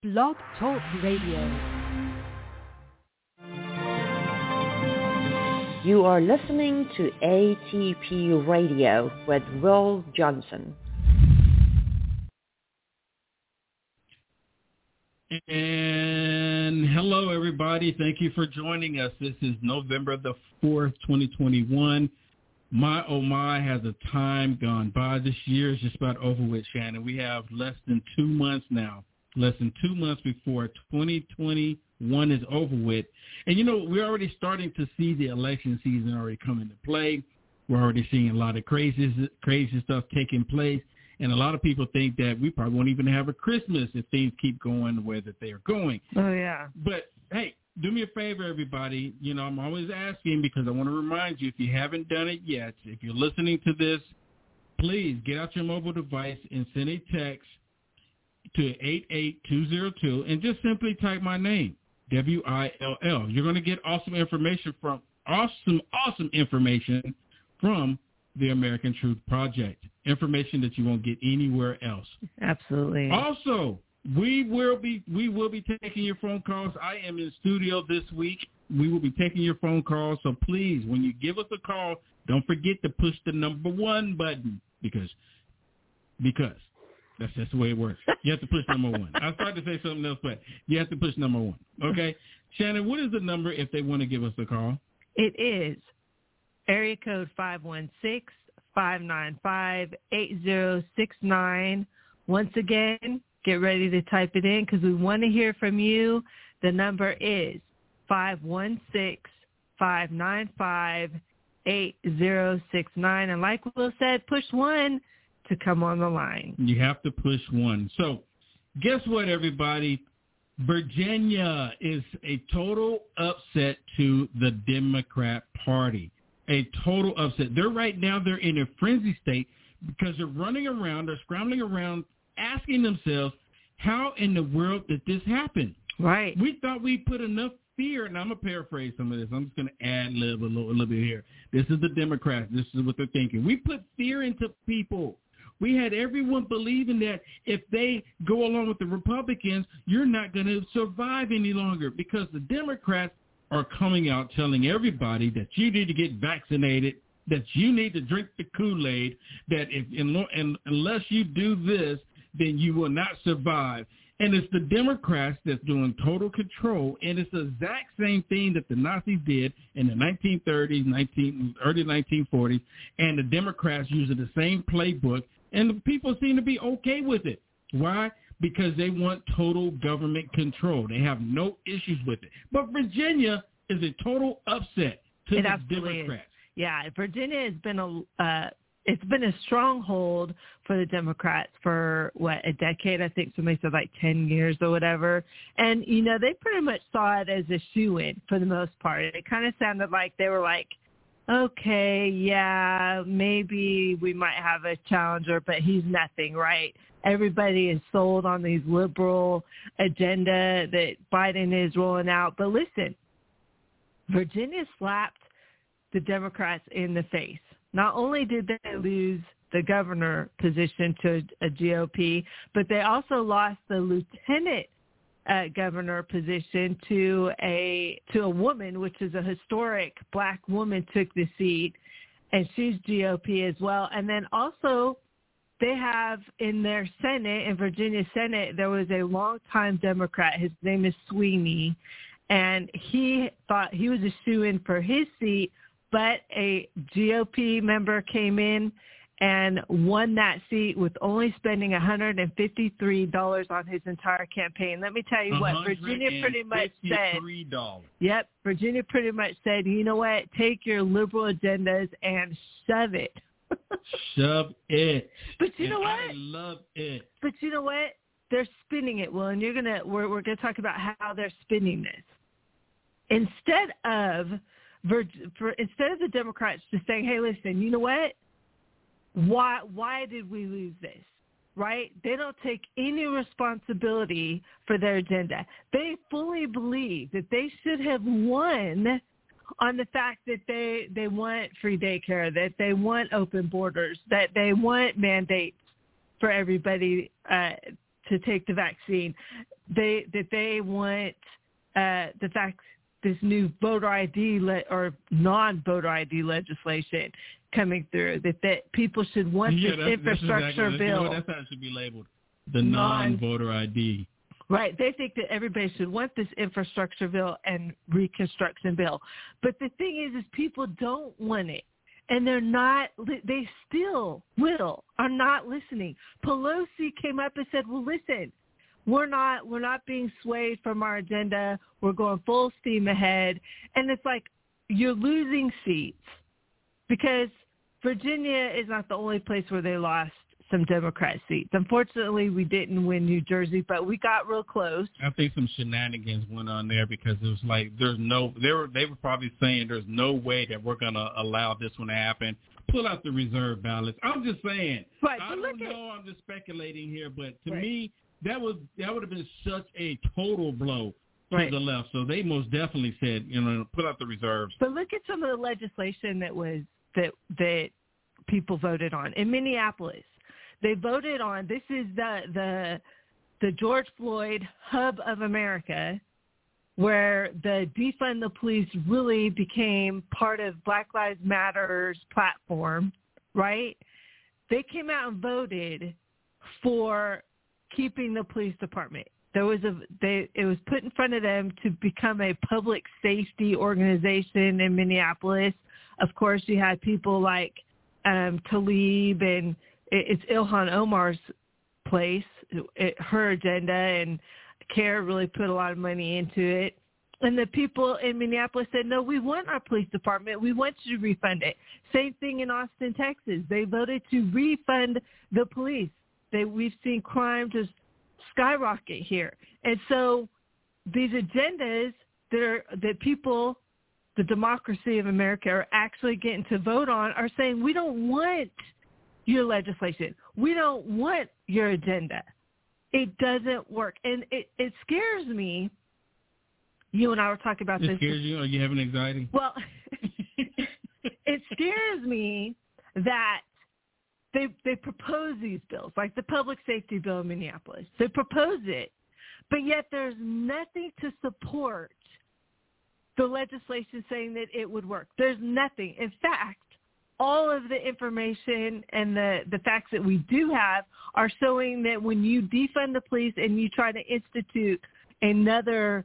Blog Talk Radio. You are listening to ATP Radio with Will Johnson. And hello, everybody. Thank you for joining us. This is November the 4th, 2021. My, oh my, has a time gone by. This year is just about over with, Shannon. We have less than 2 months now, less than 2 months before 2021 is over with. And, you know, we're already starting to see the election season already come into play. We're already seeing a lot of crazy stuff taking place. And a lot of people think that we probably won't even have a Christmas if things keep going the way that they are going. Oh, yeah. But, hey, do me a favor, everybody. You know, I'm always asking because I want to remind you, if you haven't done it yet, if you're listening to this, please get out your mobile device and send a text to 88202 and just simply type my name, WILL. You're going to get awesome information from the American Truth Project. Information that you won't get anywhere else. Absolutely. Also, we will be taking your phone calls. I am in studio this week. We will be taking your phone calls. So please, when you give us a call, don't forget to push the number 1 button because that's just the way it works. You have to push number 1. I started to say something else, but you have to push number 1. Okay? Shannon, what is the number if they want to give us a call? It is area code 516-595-8069. Once again, get ready to type it in because we want to hear from you. The number is 516-595-8069. And like Will said, push 1 to come on the line. You have to push 1. So guess what, everybody? Virginia is a total upset to the Democrat Party. A total upset. They're in a frenzy state because they're scrambling around, asking themselves, how in the world did this happen? Right. We thought we put enough fear, and I'm going to paraphrase some of this. I'm just going to ad-lib a little bit here. This is the Democrats. This is what they're thinking. We put fear into people. We had everyone believing that if they go along with the Republicans, you're not going to survive any longer because the Democrats are coming out telling everybody that you need to get vaccinated, that you need to drink the Kool-Aid, that unless you do this, then you will not survive. And it's the Democrats that's doing total control, and it's the exact same thing that the Nazis did in the 1930s, early 1940s, and the Democrats using the same playbook, and the people seem to be okay with it. Why? Because they want total government control. They have no issues with it. But Virginia is a total upset to the Democrats. Is. Yeah, Virginia has been it's been a stronghold for the Democrats for, a decade? I think somebody said like 10 years or whatever. And, you know, they pretty much saw it as a shoo-in for the most part. It kind of sounded like they were like, okay, yeah, maybe we might have a challenger, but he's nothing, right? Everybody is sold on these liberal agenda that Biden is rolling out. But listen, Virginia slapped the Democrats in the face. Not only did they lose the governor position to a GOP, but they also lost the lieutenant governor position to a woman, which is a historic black woman took the seat, and she's GOP as well. And then also they have in their Senate, in Virginia Senate, there was a longtime Democrat. His name is Sweeney, and he thought he was a shoo-in for his seat, but a GOP member came in and won that seat with only spending $153 on his entire campaign. Let me tell you what, Virginia pretty much said. Yep, Virginia pretty much said, you know what, take your liberal agendas and shove it. Shove it. But you know what? I love it. But you know what? They're spinning it, Will, and we're gonna talk about how they're spinning this. Instead of the Democrats just saying, hey, listen, you know what? Why did we lose this? Right? They don't take any responsibility for their agenda. They fully believe that they should have won on the fact that they want free daycare, that they want open borders, that they want mandates for everybody to take the vaccine. They want the fact this new voter ID or non-voter ID legislation coming through, that people should want this infrastructure bill. That's how it should be labeled, the non-voter ID. Right. They think that everybody should want this infrastructure bill and reconstruction bill. But the thing is people don't want it. And they still are not listening. Pelosi came up and said, well, listen, we're not being swayed from our agenda. We're going full steam ahead. And it's like you're losing seats because Virginia is not the only place where they lost some Democrat seats. Unfortunately, we didn't win New Jersey, but we got real close. I think some shenanigans went on there because it was like they were probably saying there's no way that we're going to allow this one to happen. Pull out the reserve ballots. I'm just saying. Right, I don't know. I'm just speculating here, but to me, that would have been such a total blow to the left. So they most definitely said, put out the reserves. But look at some of the legislation that people voted on in Minneapolis. They voted on, this is the George Floyd hub of America, where the defund the police really became part of Black Lives Matter's platform, right? They came out and voted for keeping the police department. It was put in front of them to become a public safety organization in Minneapolis. Of course, you had people like Tlaib, and it's Ilhan Omar's place, her agenda, and CARE really put a lot of money into it. And the people in Minneapolis said, no, we want our police department. We want you to refund it. Same thing in Austin, Texas. They voted to refund the police. We've seen crime just skyrocket here. And so these agendas that people, the democracy of America, are actually getting to vote on are saying, we don't want your legislation. We don't want your agenda. It doesn't work. And it scares me. You and I were talking about this. It scares you? Are you having anxiety? Well, it scares me that they propose these bills, like the public safety bill in Minneapolis. They propose it, but yet there's nothing to support the legislation saying that it would work. There's nothing. In fact, all of the information and the facts that we do have are showing that when you defund the police and you try to institute another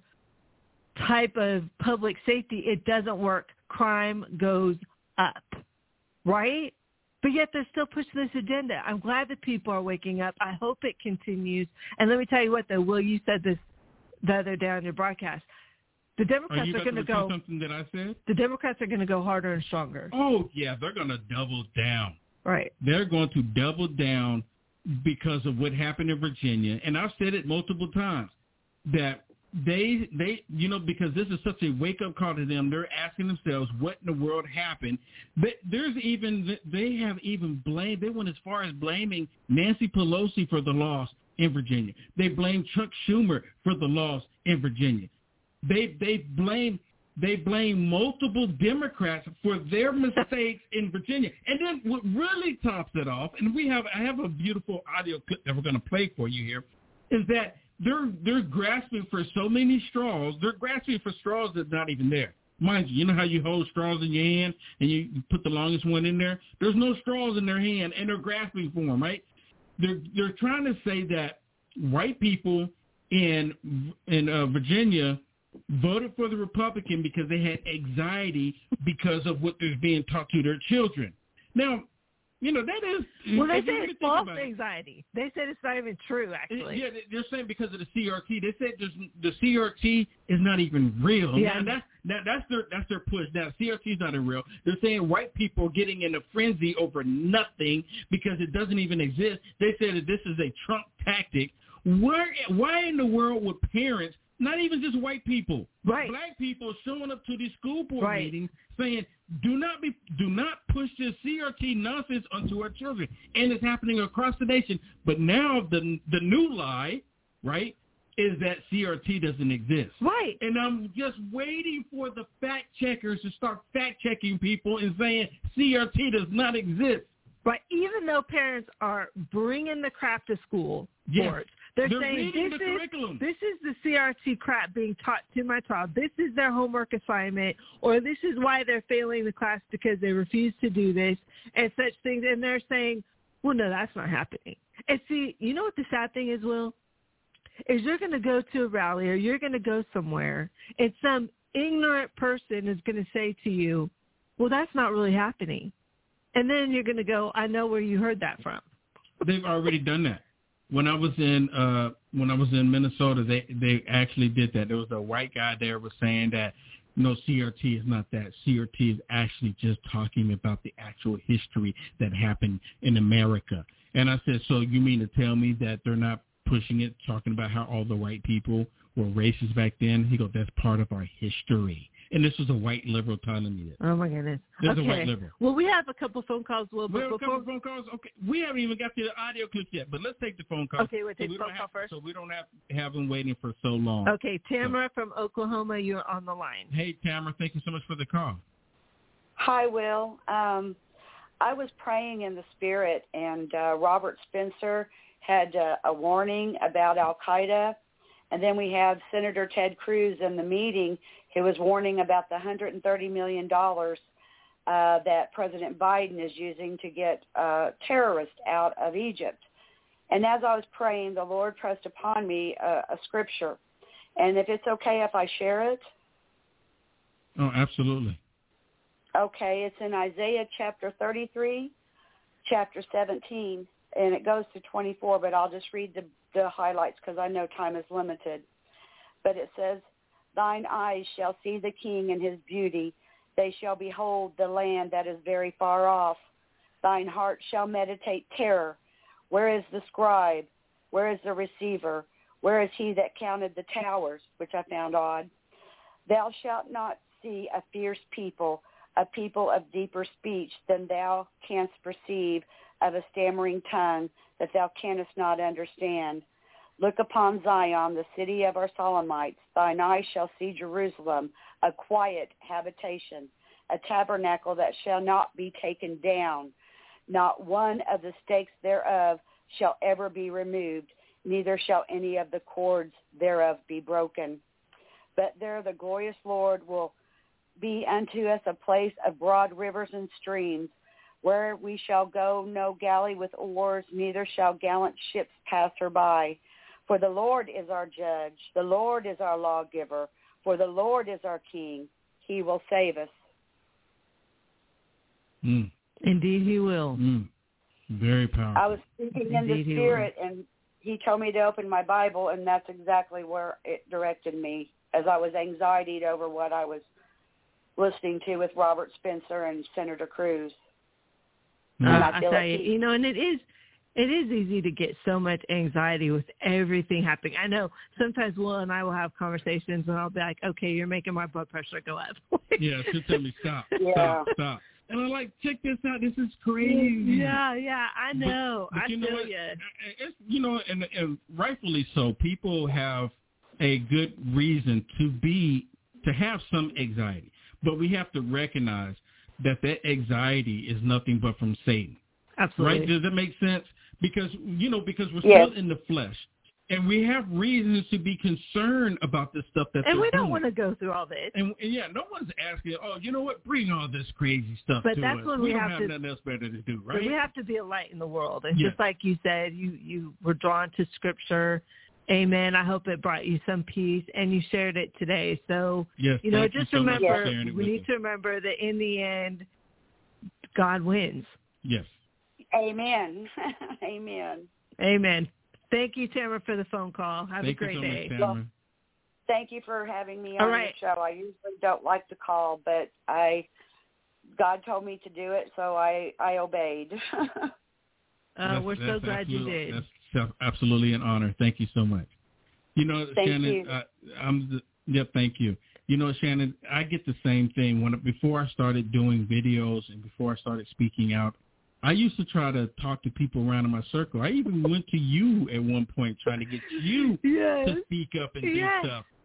type of public safety, it doesn't work. Crime goes up, right? But yet they're still pushing this agenda. I'm glad that people are waking up. I hope it continues. And let me tell you what, though, Will, you said this the other day on your broadcast. The Democrats are going to go. Something that I said? The Democrats are going to go harder and stronger. Oh, yeah, they're going to double down. Right. They're going to double down because of what happened in Virginia. And I've said it multiple times that they because this is such a wake-up call to them, they're asking themselves what in the world happened. They have even blamed, they went as far as blaming Nancy Pelosi for the loss in Virginia. They blame Chuck Schumer for the loss in Virginia. They blame multiple Democrats for their mistakes in Virginia. And then what really tops it off, and I have a beautiful audio clip that we're going to play for you here, is that they're grasping for so many straws. They're grasping for straws that's not even there. Mind you, you know how you hold straws in your hand and you put the longest one in there? There's no straws in their hand, and they're grasping for them, right? They're trying to say that white people in Virginia voted for the Republican because they had anxiety because of what they're being taught to their children. Now, that is... Well, they said it's false anxiety. They said it's not even true, actually. Yeah, they're saying because of the CRT. They said the CRT is not even real. Yeah. That's their push. Now, CRT is not real. They're saying white people are getting in a frenzy over nothing because it doesn't even exist. They said that this is a Trump tactic. Why in the world would parents, not even just white people, right, black people showing up to these school board meetings saying, do not push this CRT nonsense onto our children? And it's happening across the nation. But now the new lie, right, is that CRT doesn't exist. Right. And I'm just waiting for the fact checkers to start fact checking people and saying CRT does not exist. Right. Even though parents are bringing the crap to school boards, They're They're saying reading the curriculum. this is the CRT crap being taught to my child. This is their homework assignment, or this is why they're failing the class because they refuse to do this and such things. And they're saying, well, no, that's not happening. And see, you know what the sad thing is, Will? Is you're going to go to a rally or you're going to go somewhere and some ignorant person is going to say to you, well, that's not really happening. And then you're going to go, I know where you heard that from. They've already done that. When I was in Minnesota, they actually did that. There was a white guy there was saying that no, CRT is not that. CRT is actually just talking about the actual history that happened in America. And I said, so you mean to tell me that they're not pushing it, talking about how all the white people were racist back then? He goes, that's part of our history. And this was a white liberal telling me that. Oh, my goodness. This is a white liberal. Well, we have a couple phone calls. We have a couple phone calls? Okay. We haven't even got to the audio clip yet, but let's take the phone call. Okay, we'll take the phone call first. So we don't have to have them waiting for so long. Okay, Tamara from Oklahoma, you're on the line. Hey, Tamara, thank you so much for the call. Hi, Will. I was praying in the Spirit, and Robert Spencer had a warning about Al-Qaeda, and then we have Senator Ted Cruz in the meeting who was warning about the $130 million that President Biden is using to get terrorists out of Egypt. And as I was praying, the Lord pressed upon me a scripture. And if it's okay if I share it? Oh, absolutely. Okay, it's in Isaiah chapter 33, chapter 17, and it goes to 24, but I'll just read the highlights because I know time is limited. But it says, thine eyes shall see the king and his beauty. They shall behold the land that is very far off. Thine heart shall meditate terror. Where is the scribe? Where is the receiver? Where is he that counted the towers, which I found odd? Thou shalt not see a fierce people, a people of deeper speech than thou canst perceive, of a stammering tongue that thou canst not understand. Look upon Zion, the city of our Solomonites. Thine eyes shall see Jerusalem, a quiet habitation, a tabernacle that shall not be taken down. Not one of the stakes thereof shall ever be removed, neither shall any of the cords thereof be broken. But there the glorious Lord will be unto us a place of broad rivers and streams, where we shall go no galley with oars, neither shall gallant ships pass her by. For the Lord is our judge, the Lord is our lawgiver, for the Lord is our king. He will save us. Indeed he will. Very powerful. I was speaking in the Spirit, and he told me to open my Bible, and that's exactly where it directed me, as I was anxietied over what I was listening to with Robert Spencer and Senator Cruz. I tell you, and it is easy to get so much anxiety with everything happening. I know sometimes Will and I will have conversations, and I'll be like, okay, you're making my blood pressure go up. Yeah, she'll tell me, stop. And I'm like, check this out. This is crazy. Yeah, I know. But I you know feel what? you. It's, and rightfully so, people have a good reason to have some anxiety. But we have to recognize that anxiety is nothing but from Satan. Absolutely. Right? Does that make sense? Because we're still in the flesh. And we have reasons to be concerned about this stuff that and we don't doing. want to go through all this. And no one's asking, oh, you know what, bring all this crazy stuff but to that's us. When we don't have nothing else better to do, right? We have to be a light in the world. And just like you said, you were drawn to Scripture. Amen. I hope it brought you some peace, and you shared it today. So, just remember, we need to remember that in the end, God wins. Yes. Amen. Amen. Amen. Thank you, Tamara, for the phone call. Have a great day. Much, well, thank you for having me on the show. I usually don't like to call, but God told me to do it, so I obeyed. We're so glad you did. That's absolutely an honor. Thank you so much. Thank Shannon, you. Thank you. Shannon, I get the same thing. Before I started doing videos and before I started speaking out, I used to try to talk to people around in my circle. I even went to you at one point trying to get you to speak up and do stuff.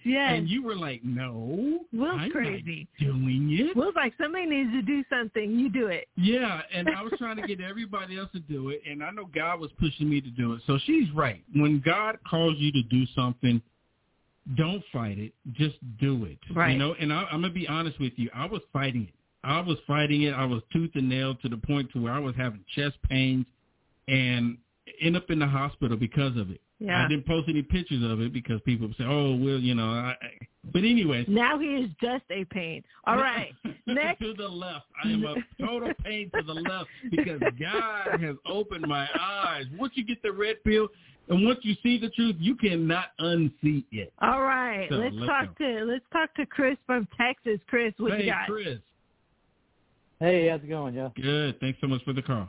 Yes. And you were like, no, Will's I'm crazy. not doing it. Will's like, somebody needs to do something. You do it. Yeah, and I was trying to get everybody else to do it, and I know God was pushing me to do it. So she's right. When God calls you to do something, don't fight it. Just do it. Right. You know, and I'm going to be honest with you. I was fighting it. I was tooth and nail to the point to where I was having chest pains and end up in the hospital because of it. Yeah. I didn't post any pictures of it because people say, oh, well, you know. But anyways. Now he is just a pain. All right. Next. To the left. I am a total pain to the left because God has opened my eyes. Once you get the red pill and once you see the truth, you cannot unsee it. All right. So, let's talk to Chris from Texas. Chris, what you got? Hey, Chris. Hey, how's it going, Joe? Good. Thanks so much for the call.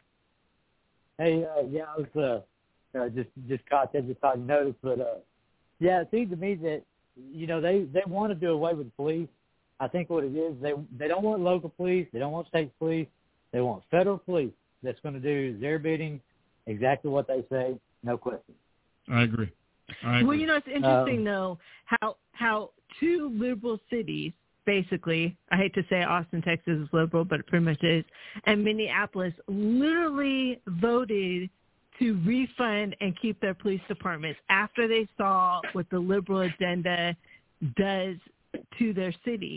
Hey, I was just caught that, just thought you noticed, but it seems to me that they want to do away with the police. I think what it is, they don't want local police, they don't want state police, they want federal police that's going to do their bidding, exactly what they say, no question. I agree. Well, it's interesting though how two liberal cities. Basically, I hate to say Austin, Texas is liberal, but it pretty much is, and Minneapolis literally voted to refund and keep their police departments after they saw what the liberal agenda does to their city.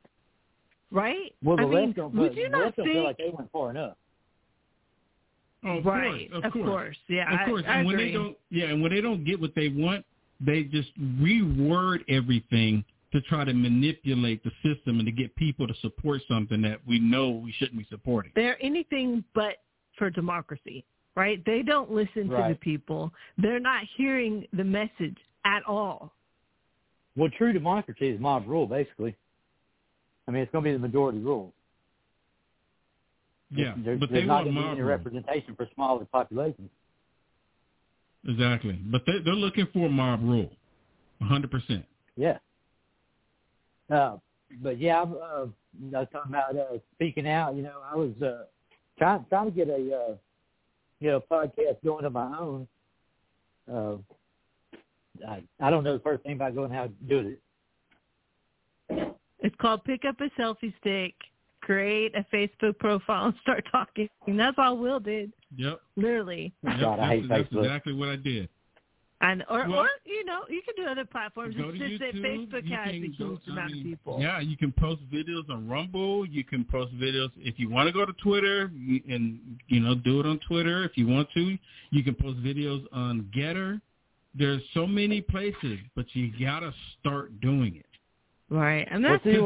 Right? Well, would you not think... feel like they went far enough. Oh, of right. course. Of course. Yeah. Of course. I and agree. when they don't get what they want, they just reword everything to try to manipulate the system and to get people to support something that we know we shouldn't be supporting. They're anything but for democracy, right? They don't listen to the people. They're not hearing the message at all. Well, true democracy is mob rule, basically. I mean, it's going to be the majority rule. Yeah, there's they not want going to be mob any rule. representation for smaller populations. Exactly. But they're looking for mob rule, 100%. Yeah. But yeah, I was talking about speaking out. I was trying to get a podcast going of my own. I don't know the first thing about going how to do it. It's called pick up a selfie stick, create a Facebook profile, and start talking. And that's all Will did. Yep. Literally. God, I hate that's Facebook. exactly what I did. And or you can do other platforms. Go to It's just YouTube. that Facebook has a huge amount of people. Yeah, you can post videos on Rumble. You can post videos if you want to go to Twitter and do it on Twitter if you want to. You can post videos on Getter. There's so many places, but you gotta start doing it. Right, and that's Just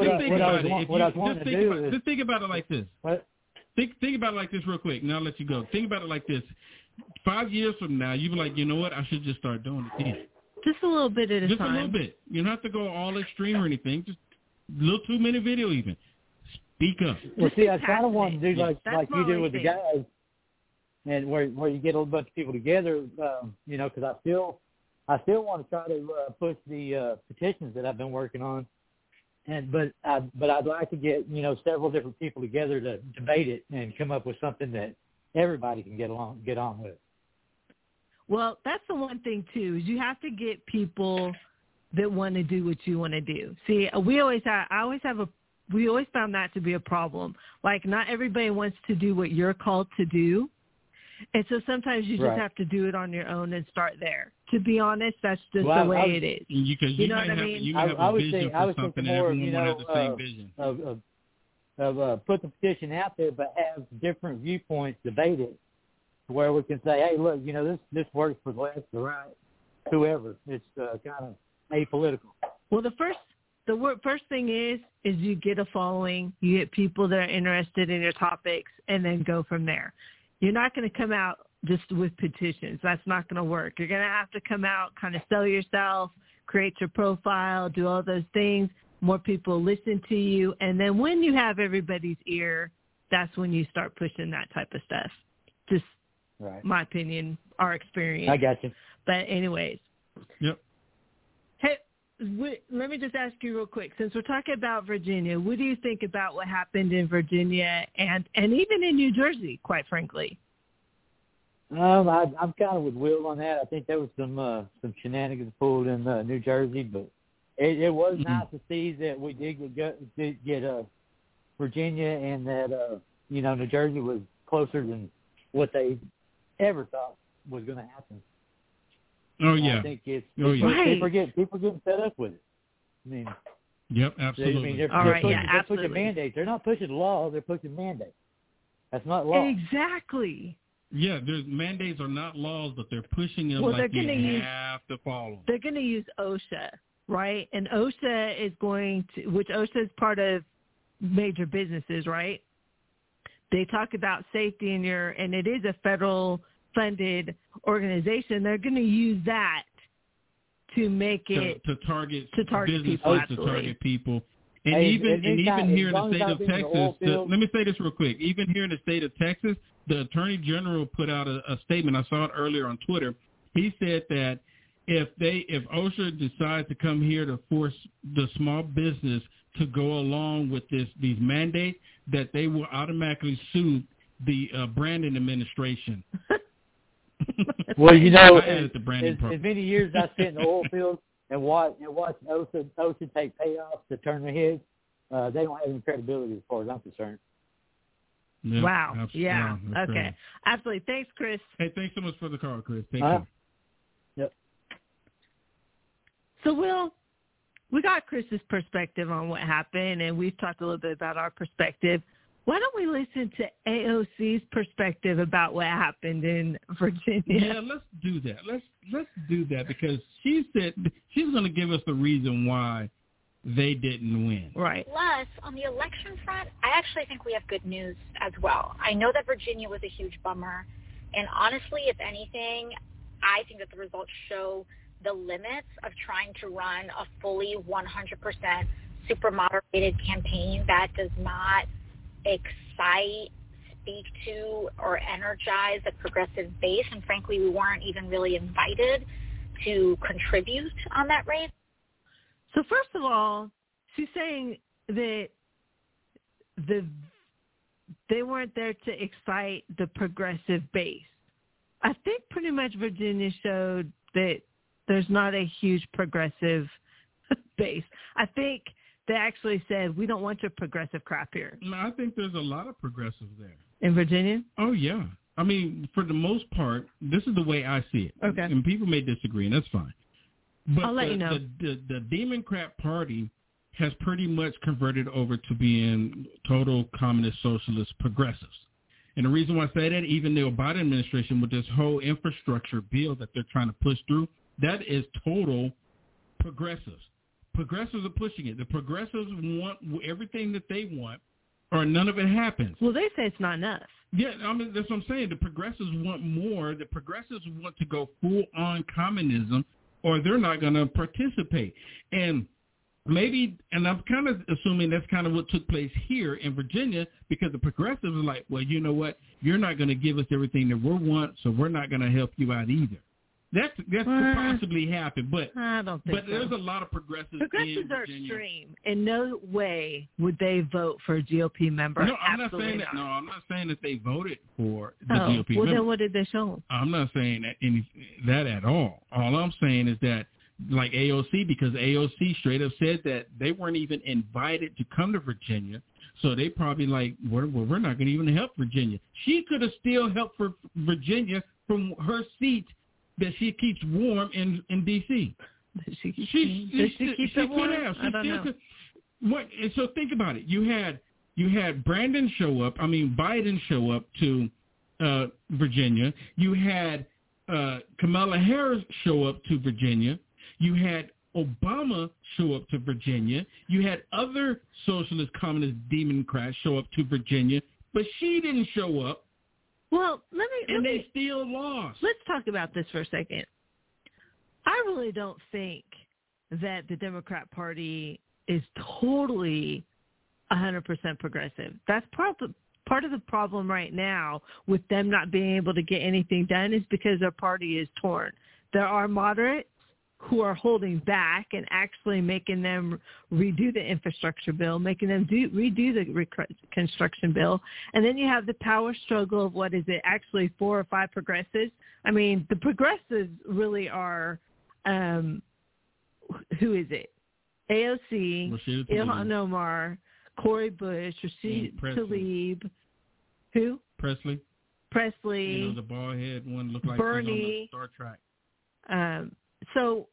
Just think about it like this. What? Think about it like this real quick, and I'll let you go. Think about it like this. 5 years from now, you'll be like, you know what? I should just start doing it then. Just a little bit at a time. Just a little bit. You don't have to go all extreme or anything. Just a little 2-minute video even. Speak up. Well, see, I kind of want to do like you do with the thing. guys, and where you get a little bunch of people together, because I still want to try to push the petitions that I've been working on, but I'd like to get several different people together to debate it and come up with something that everybody can get on with. Well, that's the one thing too, is you have to get people that want to do what you want to do. See, we always found that to be a problem. Like, not everybody wants to do what you're called to do. And so sometimes you just have to do it on your own and start there. To be honest, that's just the way it is. You know what I mean? You have a vision for something, and everyone will have the same vision. Of put the petition out there, but have different viewpoints, debate it, where we can say, hey, look, this works for the left, the right, whoever. It's kind of apolitical. Well, the first thing is you get a following, you get people that are interested in your topics, and then go from there. You're not going to come out just with petitions. That's not going to work. You're going to have to come out, kind of sell yourself, create your profile, do all those things. More people listen to you. And then when you have everybody's ear, that's when you start pushing that type of stuff. Just my opinion, our experience. I got you. But anyways. Yep. Hey, let me just ask you real quick. Since we're talking about Virginia, what do you think about what happened in Virginia and even in New Jersey, quite frankly? I'm kind of with Will on that. I think there was some shenanigans pulled in New Jersey, but it was nice to see that we did get Virginia, and that New Jersey was closer than what they ever thought was going to happen. Oh yeah, I think it's people getting fed up with it. I mean, yep, absolutely. They're pushing mandates. They're not pushing law. They're pushing mandates. That's not law. Exactly. Yeah, there's mandates are not laws, but they're pushing them like you have to follow. They're going to use OSHA, right? And OSHA is which OSHA is part of major businesses, right? They talk about safety and it is a federal funded organization. They're going to use that to make it to target businesses, people, to target people. And even here in the state of Texas, let me say this real quick. Even here in the state of Texas, the Attorney General put out a statement. I saw it earlier on Twitter. He said that if OSHA decides to come here to force the small business to go along with these mandates, that they will automatically sue the Brandon administration. Well, as many years I spent in the oil field and watched OSHA take payoffs to turn their heads, they don't have any credibility as far as I'm concerned. Yeah, wow. Absolutely. Yeah. Okay. Crazy. Absolutely. Thanks, Chris. Hey, thanks so much for the call, Chris. Take care. Yep. So, Will, we got Chris's perspective on what happened, and we've talked a little bit about our perspective. Why don't we listen to AOC's perspective about what happened in Virginia? Yeah, let's do that. Let's do that because she said she's going to give us the reason why they didn't win. Right. Plus, on the election front, I actually think we have good news as well. I know that Virginia was a huge bummer, and honestly, if anything, I think that the results show the limits of trying to run a fully 100% super moderated campaign that does not excite, speak to, or energize the progressive base. And frankly, we weren't even really invited to contribute on that race. So first of all, she's saying that they weren't there to excite the progressive base. I think pretty much Virginia showed that there's not a huge progressive base. I think they actually said, we don't want your progressive crap here. No, I think there's a lot of progressives there. In Virginia? Oh, yeah. I mean, for the most part, this is the way I see it. Okay. And people may disagree, and that's fine. But I'll let you know. The Democrat Party has pretty much converted over to being total communist, socialist progressives. And the reason why I say that, even the Biden administration with this whole infrastructure bill that they're trying to push through, that is total progressives. Progressives are pushing it. The progressives want everything that they want, or none of it happens. Well, they say it's not enough. Yeah, I mean, that's what I'm saying. The progressives want more. The progressives want to go full-on communism, or they're not going to participate. And maybe, and I'm kind of assuming that's kind of what took place here in Virginia, because the progressives are like, well, you know what? You're not going to give us everything that we want, so we're not going to help you out either. That could possibly happen, but I don't think but there's a lot of progressives. Progressives in are Virginia. extreme. In no way would they vote for a GOP member. No, I'm Absolutely not saying that. No, I'm not saying that they voted for the GOP well, member. then what did they show them? I'm not saying that at all. All I'm saying is that, like AOC, because AOC straight up said that they weren't even invited to come to Virginia, so they probably like, we're not going to even help Virginia. She could have still helped for Virginia from her seat that she keeps warm in D.C. Does she keep it warm? I don't know. And so think about it. You had Biden show up to Virginia. You had Kamala Harris show up to Virginia. You had Obama show up to Virginia. You had other socialist, communist, Democrats show up to Virginia, but she didn't show up. Well, they still lost. Let's talk about this for a second. I really don't think that the Democrat Party is totally 100% progressive. That's part of the problem right now with them not being able to get anything done is because their party is torn. There are moderates who are holding back and actually making them redo the infrastructure bill, making them redo the reconstruction bill. And then you have the power struggle of actually 4 or 5 progressives. I mean, the progressives really are, who is it? AOC, Ilhan Omar, Cori Bush, Rashid Tlaib, who? Presley. You know, the bald head one looked like Bernie. Star Trek. So,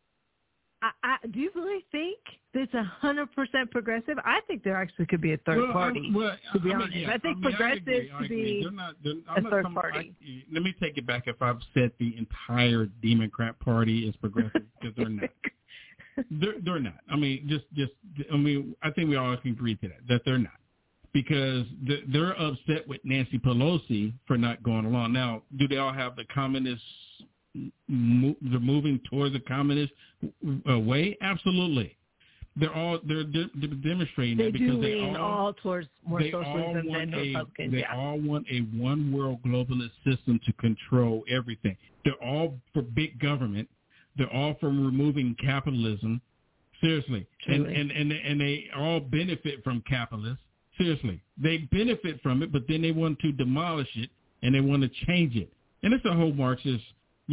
I do you really think it's 100% progressive? I think there actually could be a third party. To be honest, I think progressives should be a third party. Let me take it back. If I've said the entire Democrat Party is progressive, because they're not. They're not. I mean, I think we all can agree to that they're not, because they're upset with Nancy Pelosi for not going along. Now, do they all have the communist? They're moving towards the communist way. Absolutely, they're demonstrating that because they all towards more socialism than Republicans. They all want a one world globalist system to control everything. They're all for big government. They're all for removing capitalism. Seriously, and they all benefit from capitalists. Seriously, they benefit from it, but then they want to demolish it and they want to change it, and it's a whole Marxist,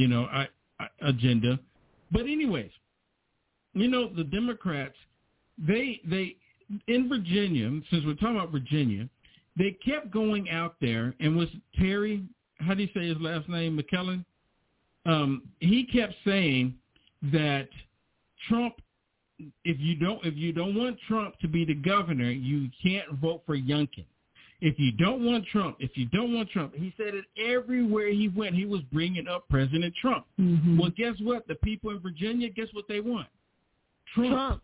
agenda. But anyways, the Democrats, they in Virginia, since we're talking about Virginia, they kept going out there, and was Terry, how do you say his last name, McKellen? He kept saying that Trump, if you don't want Trump to be the governor, you can't vote for Youngkin. If you don't want Trump, he said it everywhere he went. He was bringing up President Trump. Mm-hmm. Well, guess what? The people in Virginia, guess what they want? Trump.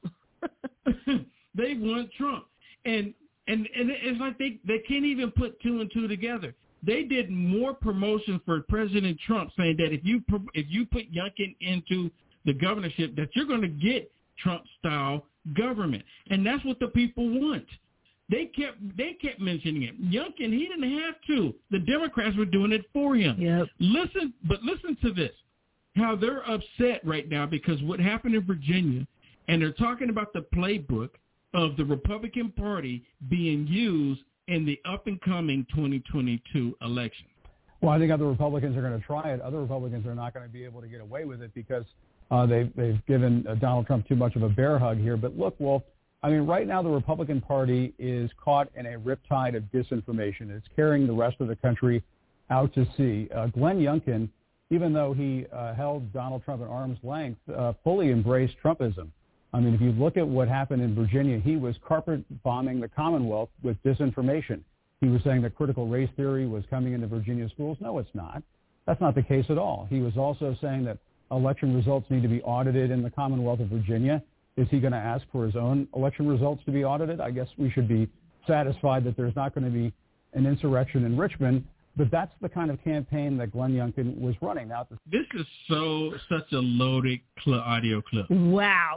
They want Trump. And it's like they can't even put two and two together. They did more promotion for President Trump, saying that if you put Youngkin into the governorship, that you're going to get Trump-style government. And that's what the people want. They kept mentioning it. Youngkin, he didn't have to. The Democrats were doing it for him. Yep. Listen to this, how they're upset right now because what happened in Virginia, and they're talking about the playbook of the Republican Party being used in the up-and-coming 2022 election. Well, I think other Republicans are going to try it. Other Republicans are not going to be able to get away with it because they've given Donald Trump too much of a bear hug here. But look, Wolf, I mean, right now the Republican Party is caught in a riptide of disinformation. It's carrying the rest of the country out to sea. Glenn Youngkin, even though he held Donald Trump at arm's length, fully embraced Trumpism. I mean, if you look at what happened in Virginia, he was carpet bombing the Commonwealth with disinformation. He was saying that critical race theory was coming into Virginia schools. No, it's not. That's not the case at all. He was also saying that election results need to be audited in the Commonwealth of Virginia. Is he going to ask for his own election results to be audited? I guess we should be satisfied that there's not going to be an insurrection in Richmond. But that's the kind of campaign that Glenn Youngkin was running. Now, this is such a loaded audio clip. Wow.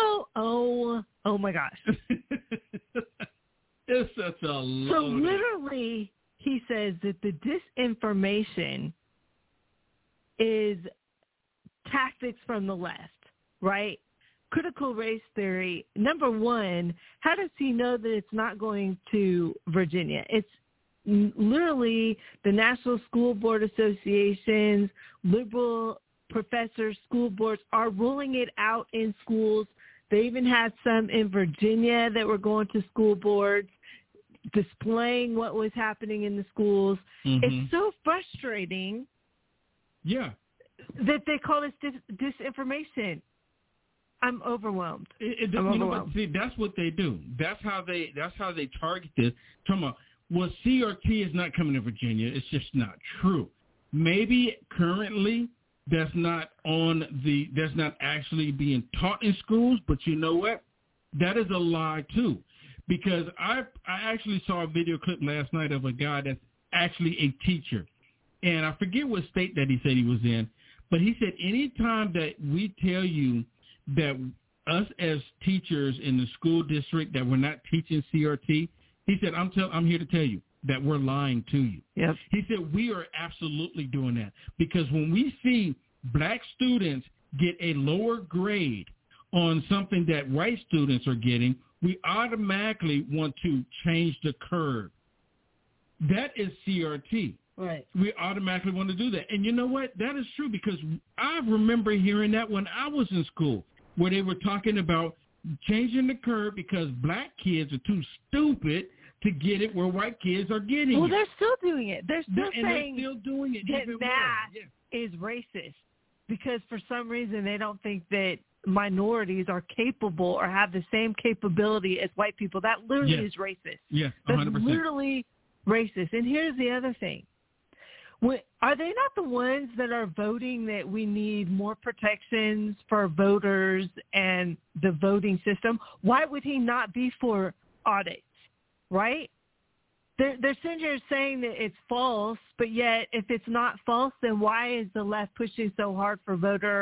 Oh my gosh. It's such a loaded. So literally, he says that the disinformation is tactics from the left, right? Critical race theory. Number one, how does he know that it's not going to Virginia? It's literally the National School Board Associations, liberal professors, school boards are ruling it out in schools. They even had some in Virginia that were going to school boards, displaying what was happening in the schools. Mm-hmm. It's so frustrating. Yeah. That they call this disinformation. I'm overwhelmed. See, that's what they do. That's how they target this. Talking about, well, CRT is not coming to Virginia. It's just not true. Maybe currently that's not actually being taught in schools, but you know what? That is a lie too. Because I actually saw a video clip last night of a guy that's actually a teacher. And I forget what state that he said he was in, but he said anytime that we tell you that us as teachers in the school district that we're not teaching CRT, he said, I'm here to tell you that we're lying to you. Yep. He said, we are absolutely doing that because when we see black students get a lower grade on something that white students are getting, we automatically want to change the curve. That is CRT. Right. We automatically want to do that. And you know what? That is true because I remember hearing that when I was in school where they were talking about changing the curve because black kids are too stupid to get it where white kids are getting it. Well, they're still doing it. They're still saying they're still doing it that even math more. is racist because for some reason they don't think that minorities are capable or have the same capability as white people. That literally is racist. Yes, 100%. That's literally racist. And here's the other thing. Are they not the ones that are voting that we need more protections for voters and the voting system? Why would he not be for audits, right? They're sitting here saying that it's false, but yet if it's not false, then why is the left pushing so hard for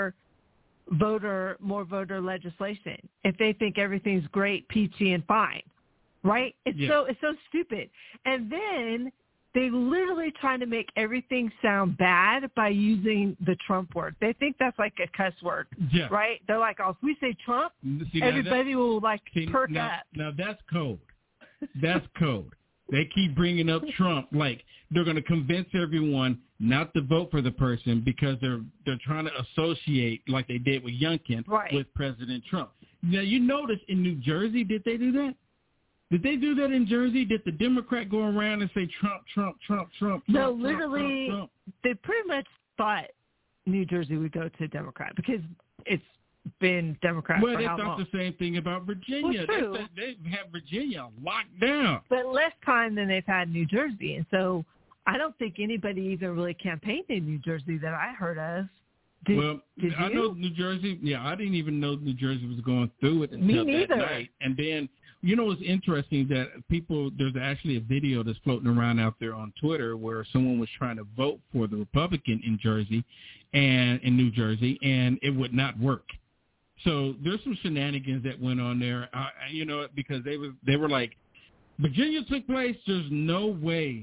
more voter legislation if they think everything's great, peachy, and fine, right? It's so stupid. And then they literally trying to make everything sound bad by using the Trump word. They think that's like a cuss word, right? They're like, oh, if we say Trump, everybody will perk up. Now that's code. That's code. They keep bringing up Trump like they're going to convince everyone not to vote for the person because they're trying to associate, like they did with Youngkin, with President Trump. Now, you notice in New Jersey, did they do that? Did they do that in Jersey? Did the Democrat go around and say Trump, Trump, Trump, Trump? No, Trump, literally, Trump, Trump? They pretty much thought New Jersey would go to Democrat because it's been Democrat for how long? Well, they thought the same thing about Virginia. Well, true. They have Virginia locked down. But less time than they've had New Jersey. And so I don't think anybody even really campaigned in New Jersey that I heard of. Did I know New Jersey. Yeah, I didn't even know New Jersey was going through it until that night. And then, you know, it's interesting that there's actually a video that's floating around out there on Twitter where someone was trying to vote for the Republican in Jersey and in New Jersey, and it would not work. So there's some shenanigans that went on there, you know, because they were like, Virginia took place. There's no way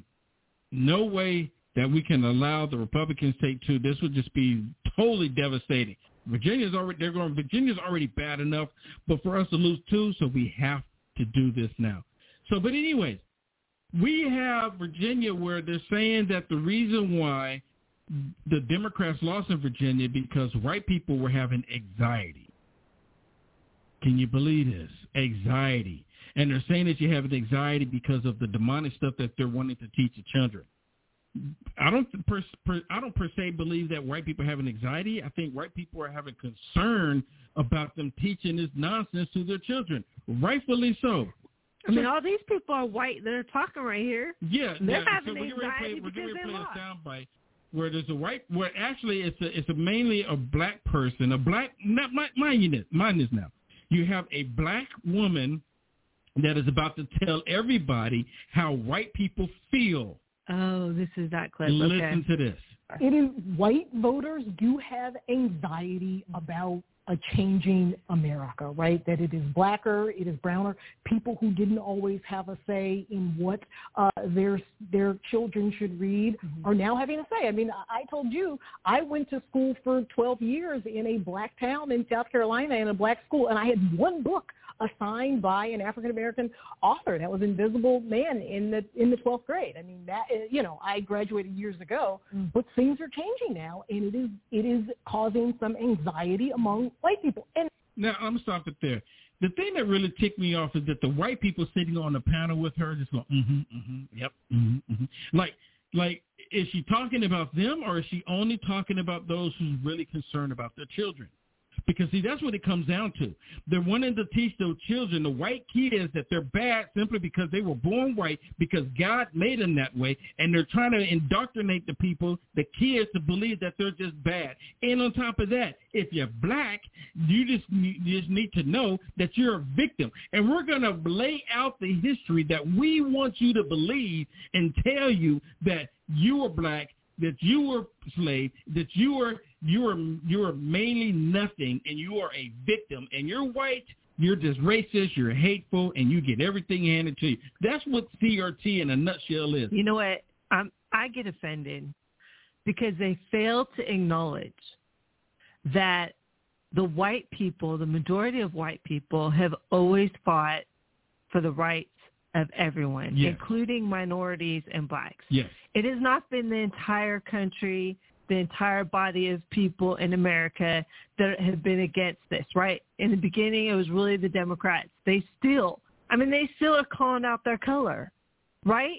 that we can allow the Republicans take two. This would just be totally devastating. Virginia's already bad enough, but for us to lose two, so we have to do this now. So, but anyways, we have Virginia where they're saying that the reason why the Democrats lost in Virginia because white people were having anxiety. Can you believe this? Anxiety. And they're saying that you have anxiety because of the demonic stuff that they're wanting to teach the children. I don't per se believe that white people have an anxiety. I think white people are having concern about them teaching this nonsense to their children. Rightfully so. I mean, all these people are white that are talking right here. Yeah. They're having so anxiety we're going to play lost. a soundbite where there's a white, where actually it's mainly a black person, mind this now. You have a black woman that is about to tell everybody how white people feel. Oh, this is that clip. Listen to this. It is white voters do have anxiety about a changing America, right? That it is blacker, it is browner. People who didn't always have a say in what their children should read are now having a say. I mean, I told you, I went to school for 12 years in a black town in South Carolina in a black school, and I had one book assigned by an African-American author. That was Invisible Man in the 12th grade. I mean, that, you know, I graduated years ago, but things are changing now, and it is causing some anxiety among white people. And now, I'm going to stop it there. The thing that really ticked me off is that the white people sitting on the panel with her just going, yep, Like, is she talking about them, or is she only talking about those who's really concerned about their children? Because, see, that's what it comes down to. They're wanting to teach those children, the white kids, that they're bad simply because they were born white, because God made them that way, and they're trying to indoctrinate the people, the kids, to believe that they're just bad. And on top of that, if you're black, you just need to know that you're a victim. And we're going to lay out the history that we want you to believe and tell you that you were black, that you were slave, that you are mainly nothing, and you are a victim, and you're white, you're just racist, you're hateful, and you get everything handed to you. That's what CRT in a nutshell is. You know what? I get offended because they fail to acknowledge that the white people, the majority of white people, have always fought for the rights of everyone, including minorities and blacks. Yes. It has not been the entire country. the entire body of people in America that have been against this, right? In the beginning, it was really the Democrats. They still are calling out their color, right?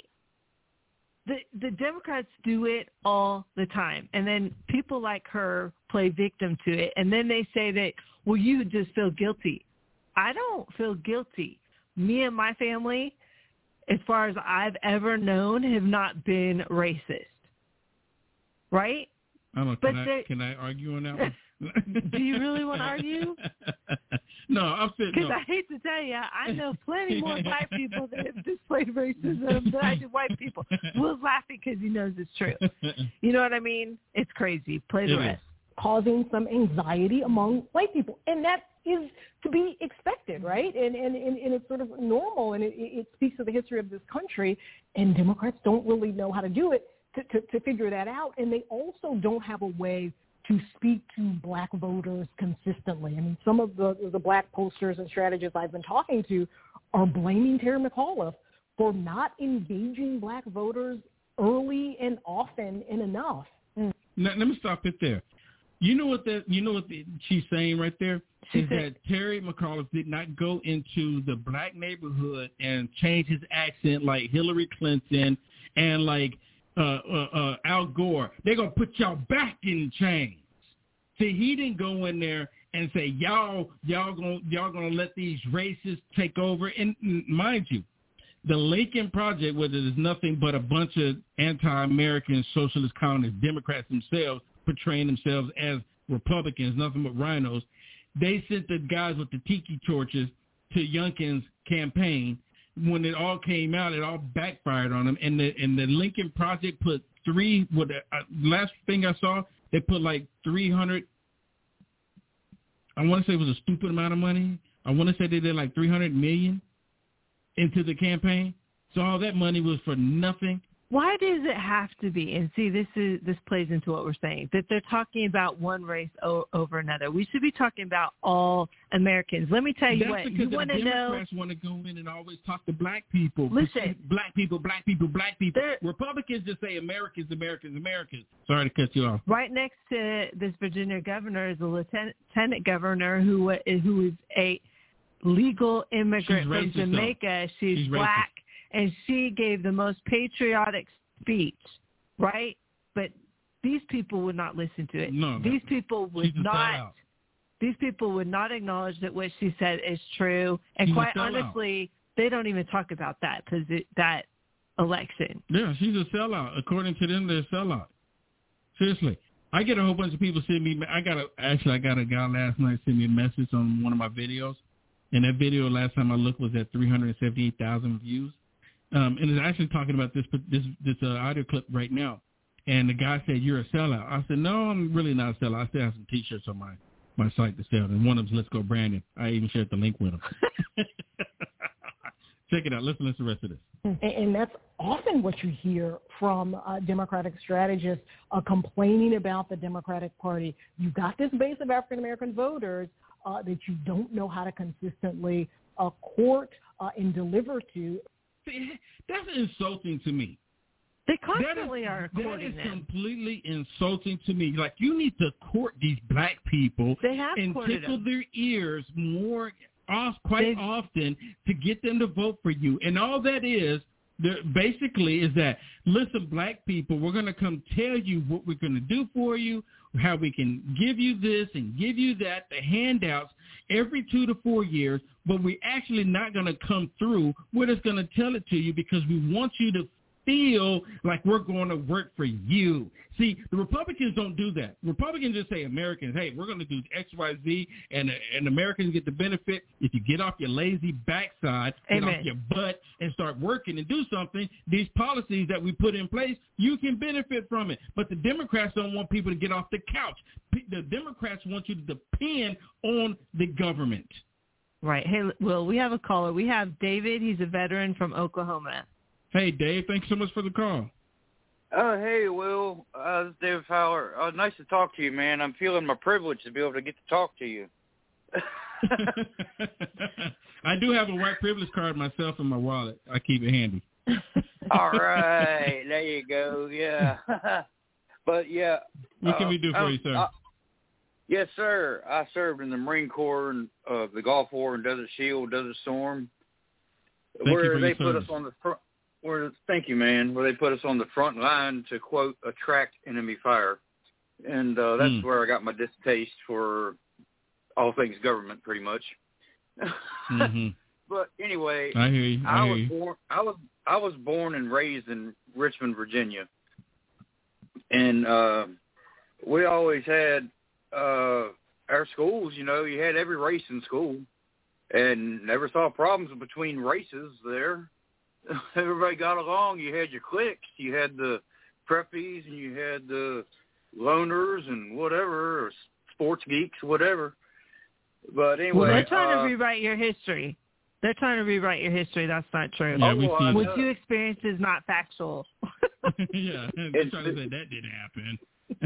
The Democrats do it all the time. And then people like her play victim to it. And then they say that, well, you just feel guilty. I don't feel guilty. Me and my family, as far as I've ever known, have not been racist. Right? I don't know. Can I argue on that one? Do you really want to argue? No, I'm saying because no. I hate to tell you, I know plenty more black people that have displayed racism than I do white people. Will's laughing because he knows it's true. You know what I mean? It's crazy. Play the rest. Causing some anxiety among white people, and that is to be expected, right? And it's sort of normal, and it speaks to the history of this country. And Democrats don't really know how to do it to figure that out, and they also don't have a way to speak to black voters consistently. I mean, some of the black posters and strategists I've been talking to are blaming Terry McAuliffe for not engaging black voters early and often and enough. Now, let me stop it there. You know what she's saying right there? Is that Terry McAuliffe did not go into the black neighborhood and change his accent like Hillary Clinton and like Al Gore. They're going to put y'all back in chains. See, he didn't go in there and say, y'all gonna let these racists take over. And mind you, the Lincoln Project, where there's nothing but a bunch of anti-American socialist communist Democrats themselves portraying themselves as Republicans, nothing but rhinos, they sent the guys with the tiki torches to Youngkin's campaign. When it all came out, it all backfired on them. And the Lincoln Project put last thing I saw, they put like 300, I want to say it was a stupid amount of money. I want to say they did like $300 million into the campaign. So all that money was for nothing. Why does it have to be? And see, this plays into what we're saying, that they're talking about one race over another. We should be talking about all Americans. Let me tell you what. You want to know? Democrats want to go in and always talk to black people. Listen. Black people. Republicans just say Americans. Sorry to cut you off. Right next to this Virginia governor is a lieutenant governor who is a legal immigrant from Jamaica. She's black. Racist. And she gave the most patriotic speech, right? But these people would not listen to it. No, these people would not. These people would not acknowledge that what she said is true. And quite honestly, they don't even talk about that election. Yeah, she's a sellout. According to them, they're a sellout. Seriously. I get a whole bunch of people send me. I got a guy last night send me a message on one of my videos, and that video last time I looked was at 378,000 views. And it's actually talking about this audio clip right now. And the guy said, "You're a sellout." I said, "No, I'm really not a sellout. I still have some T-shirts on my site to sell, and one of them's Let's Go Brandon. I even shared the link with him." Check it out. Listen to the rest of this. And that's often what you hear from Democratic strategists complaining about the Democratic Party. You've got this base of African-American voters that you don't know how to consistently court and deliver to. That's insulting to me. They constantly are courting them. That is completely insulting to me. Like, you need to court these black people and tickle their ears quite often to get them to vote for you. And all that is, basically, is that, listen, black people, we're going to come tell you what we're going to do for you, how we can give you this and give you that, the handouts every 2 to 4 years, but we're actually not going to come through. We're just going to tell it to you because we want you to feel like we're going to work for you. See, the Republicans don't do that. Republicans just say, Americans, hey, we're going to do X, Y, Z, and Americans get the benefit if you get off your lazy backside, get off your butt, and start working and do something. These policies that we put in place, you can benefit from it. But the Democrats don't want people to get off the couch. The Democrats want you to depend on the government. Right. Hey, Will, we have a caller. We have David. He's a veteran from Oklahoma. Hey, Dave, thanks so much for the call. Hey, Will. This is Dave Fowler. Nice to talk to you, man. I'm feeling my privilege to be able to get to talk to you. I do have a white privilege card myself in my wallet. I keep it handy. All right. There you go. Yeah. But, yeah, What can we do for you, sir? Yes, sir. I served in the Marine Corps and the Gulf War and Desert Shield, Desert Storm, where they put us on the front. Thank you, man. Where they put us on the front line to quote attract enemy fire, and that's where I got my distaste for all things government, pretty much. Mm-hmm. But anyway, I hear you. I was born and raised in Richmond, Virginia, and we always had our schools. You know, you had every race in school, and never saw problems between races there. Everybody got along. You had your cliques. You had the preppies, and you had the loners, and whatever, or sports geeks, whatever. But anyway, well, they're trying to rewrite your history. They're trying to rewrite your history. That's not true. Yeah, we see what you experienced is not factual. Yeah, they're trying to say that didn't happen.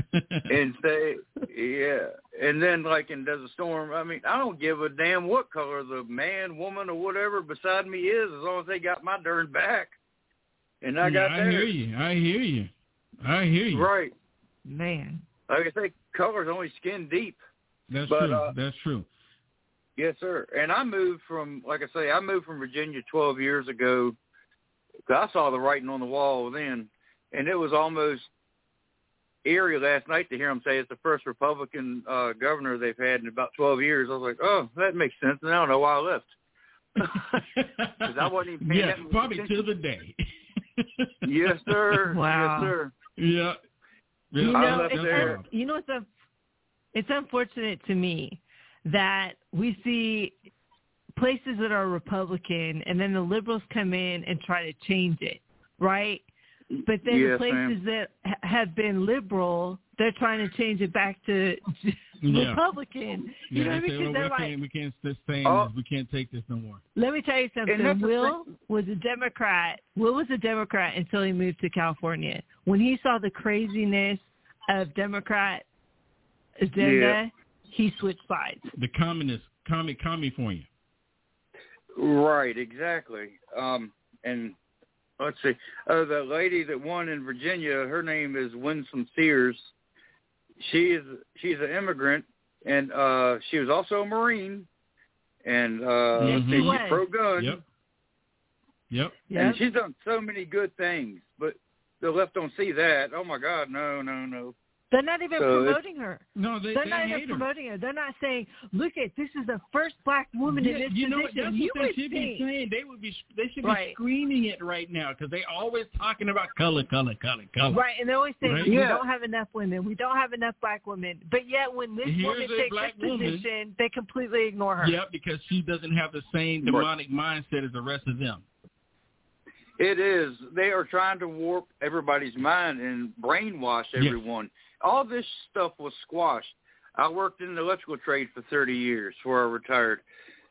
And then like in Desert Storm, I mean, I don't give a damn what color the man, woman, or whatever beside me is, as long as they got my darn back, and I got theirs. I hear you. Right, man. Like I say, color's only skin deep. That's true. That's true. Yes, sir. And I moved from Virginia 12 years ago. I saw the writing on the wall then, and it was almost eerie last night to hear him say it's the first Republican governor they've had in about 12 years. I was like, oh, that makes sense, and I don't know why I left. Because I wasn't even paying that much probably attention. to the day. Yes, sir. Wow. Yes, sir. Yeah. You know, it's unfortunate to me that we see places that are Republican, and then the liberals come in and try to change it, right? But then the places that have been liberal, they're trying to change it back to Republican. You know what I mean? Because they're like, we can't sustain this. We can't take this no more. Let me tell you something. Will was a Democrat. Will was a Democrat until he moved to California. When he saw the craziness of Democrat agenda, he switched sides. The communist, California. Right, exactly. And let's see. The lady that won in Virginia, her name is Winsome Sears. She's an immigrant, and she was also a Marine. And she's pro-gun. Yep. And she's done so many good things, but the left don't see that. Oh my God, no. They're not even promoting her. No, they're not even promoting her. They're not saying, "Look at this is the first black woman in this position." That's what they should be saying. They should be screaming it right now because they always talking about color. Right, and they always say we don't have enough women. We don't have enough black women. But yet, when this woman takes this position, they completely ignore her. Yeah, because she doesn't have the same demonic mindset as the rest of them. It is. They are trying to warp everybody's mind and brainwash everyone. Yes. All this stuff was squashed. I worked in the electrical trade for 30 years before I retired.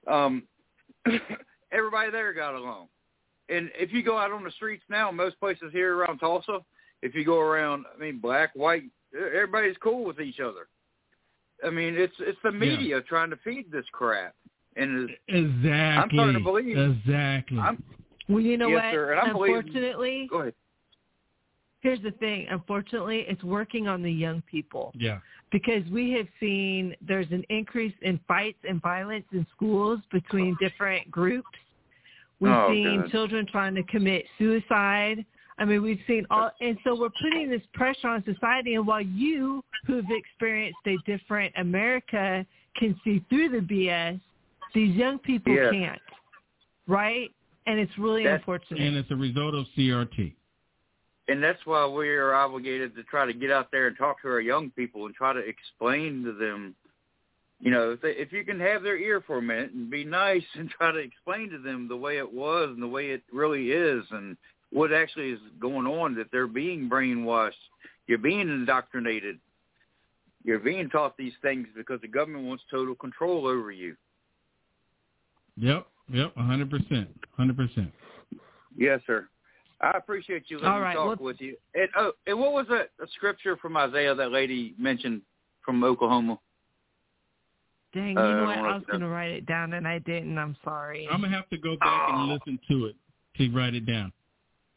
Everybody there got along. And if you go out on the streets now, most places here around Tulsa, if you go around, black, white, everybody's cool with each other. I mean, it's the media trying to feed this crap. And exactly. I'm starting to believe. Exactly. Well, you know what? Sir. And unfortunately, go ahead. Here's the thing. Unfortunately, it's working on the young people. Yeah. Because we have seen there's an increase in fights and violence in schools between different groups. We've seen children trying to commit suicide. We've seen all, and so we're putting this pressure on society. And while you, who've experienced a different America, can see through the BS, these young people can't, right? And it's really unfortunate. And it's a result of CRT. And that's why we are obligated to try to get out there and talk to our young people and try to explain to them, if you can have their ear for a minute and be nice and try to explain to them the way it was and the way it really is and what actually is going on, that they're being brainwashed. You're being indoctrinated. You're being taught these things because the government wants total control over you. Yep, 100%. Yes, sir. I appreciate you letting me talk with you. And what was that scripture from Isaiah that lady mentioned from Oklahoma? Dang, you know what? I was going to write it down, and I didn't. I'm sorry. I'm going to have to go back and listen to it to write it down.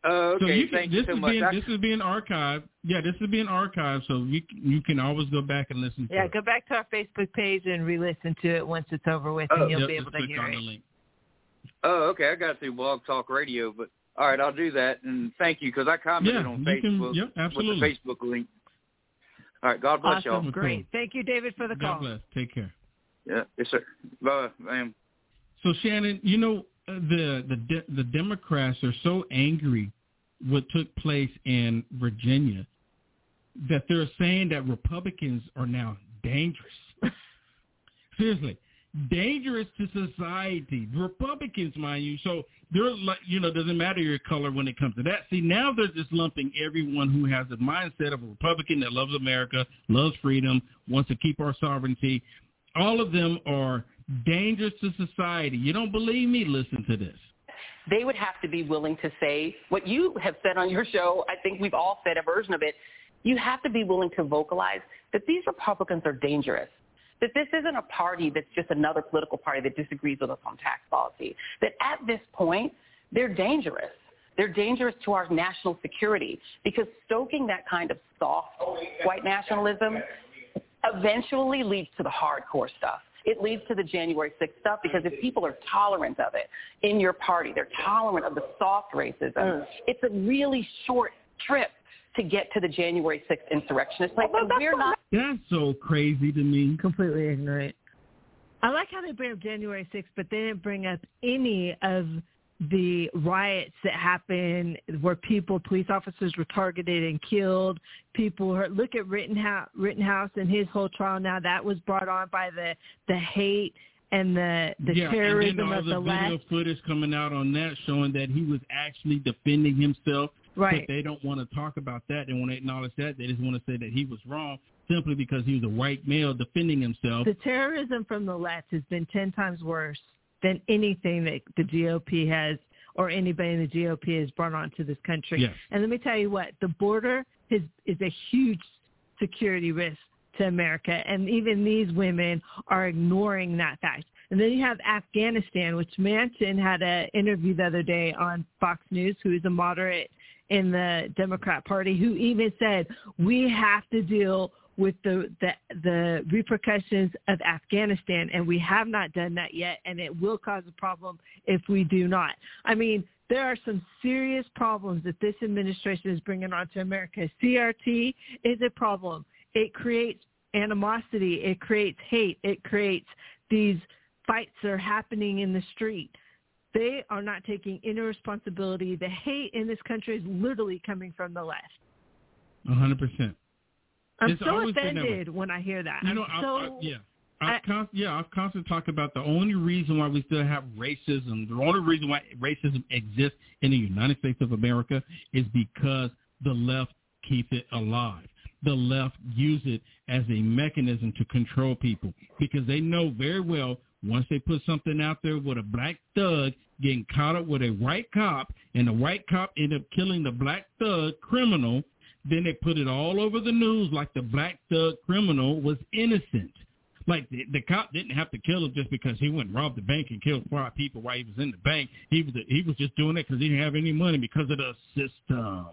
Okay, So thank you so much. This is being archived. Yeah, this is being archived, so you can always go back and listen to it. Yeah, go back to our Facebook page and re-listen to it once it's over with, and you'll be able to hear it. Link. Oh, okay. I got it through Blog Talk Radio, but all right, I'll do that. And thank you, because I commented on Facebook with the Facebook link. All right, God bless y'all. Great. Thank you, David, for the call. God bless. Take care. Yeah, yes, sir. Bye, ma'am. So, Shannon, the Democrats are so angry what took place in Virginia that they're saying that Republicans are now dangerous. Seriously, dangerous to society. Republicans, mind you. So they're like, doesn't matter your color when it comes to that. See, now they're just lumping everyone who has the mindset of a Republican that loves America, loves freedom, wants to keep our sovereignty. All of them are dangerous to society. You don't believe me? Listen to this. They would have to be willing to say what you have said on your show. I think we've all said a version of it. You have to be willing to vocalize that these Republicans are dangerous, that this isn't a party that's just another political party that disagrees with us on tax policy, that at this point, they're dangerous. They're dangerous to our national security, because stoking that kind of soft white nationalism eventually leads to the hardcore stuff. It leads to the January 6th stuff, because if people are tolerant of it in your party, they're tolerant of the soft racism, it's a really short trip to get to the January 6th insurrectionist place. And we're not. That's so crazy to me. Completely ignorant. I like how they bring up January 6th, but they didn't bring up any of the riots that happened where police officers were targeted and killed. Look at Rittenhouse and his whole trial now. That was brought on by the hate and the terrorism and then all of the left. Video footage coming out on that showing that he was actually defending himself. Right. But they don't want to talk about that. They want to acknowledge that. They just want to say that he was wrong simply because he was a white male defending himself. The terrorism from the left has been 10 times worse than anything that the GOP has or anybody in the GOP has brought onto this country. Yes. And let me tell you what, the border is a huge security risk to America, and even these women are ignoring that fact. And then you have Afghanistan, which Manchin had an interview the other day on Fox News, who is a moderate in the Democrat Party, who even said we have to deal with the repercussions of Afghanistan, and we have not done that yet, and it will cause a problem if we do not. I mean, there are some serious problems that this administration is bringing onto America. CRT is a problem. It creates animosity. It creates hate. It creates these fights that are happening in the street. They are not taking any responsibility. The hate in this country is literally coming from the left. 100%. I'm so offended when I hear that. I've constantly talked about the only reason why we still have racism, the only reason why racism exists in the United States of America is because the left keeps it alive. The left use it as a mechanism to control people, because they know very well once they put something out there with a black thug getting caught up with a white cop, and the white cop ended up killing the black thug criminal, then they put it all over the news like the black thug criminal was innocent. Like the cop didn't have to kill him just because he went and robbed the bank and killed 5 people while he was in the bank. He was just doing it because he didn't have any money because of the system.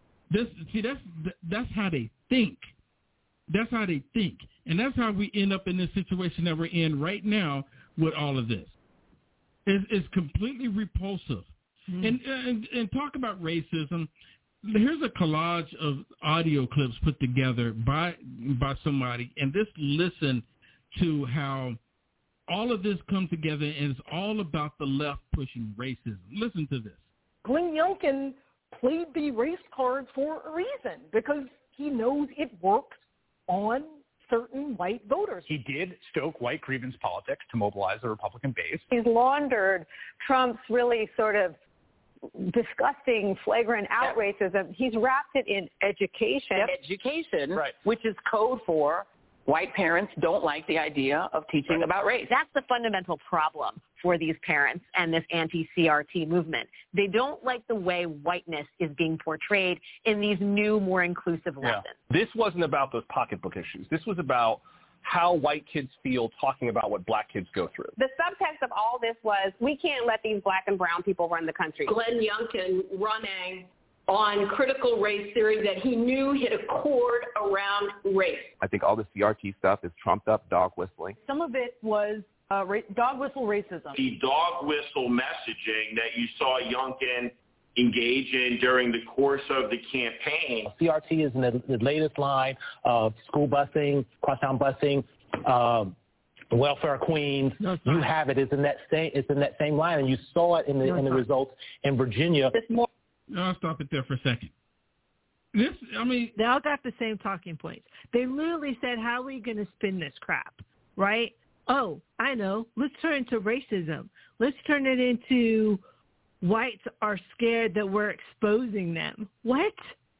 That's how they think. That's how they think. And that's how we end up in this situation that we're in right now with all of this. It's completely repulsive. Mm. And talk about racism. Here's a collage of audio clips put together by somebody, and just listen to how all of this comes together, and it's all about the left pushing racism. Listen to this. Glenn Youngkin played the race card for a reason, because he knows it works on certain white voters. He did stoke white grievance politics to mobilize the Republican base. He's laundered Trump's really sort of disgusting, flagrant racism. He's wrapped it in education. Education, right, which is code for white parents don't like the idea of teaching about race. That's the fundamental problem for these parents and this anti-CRT movement. They don't like the way whiteness is being portrayed in these new, more inclusive lessons. This wasn't about those pocketbook issues. This was about how white kids feel talking about what black kids go through. The subtext of all this was, we can't let these black and brown people run the country. Glenn Youngkin running on critical race theory that he knew hit a chord around race. I think all the CRT stuff is trumped up dog whistling. Some of it was dog whistle racism. The dog whistle messaging that you saw Youngkin engage in during the course of the campaign. CRT is in the latest line of school busing, crosstown busing, welfare queens. You have it. It's in that same line, and you saw it in the results in Virginia. I'll stop it there for a second. They all got the same talking points. They literally said, how are we going to spin this crap, right? Oh, I know. Let's turn it into racism. Let's turn it into whites are scared that we're exposing them. What?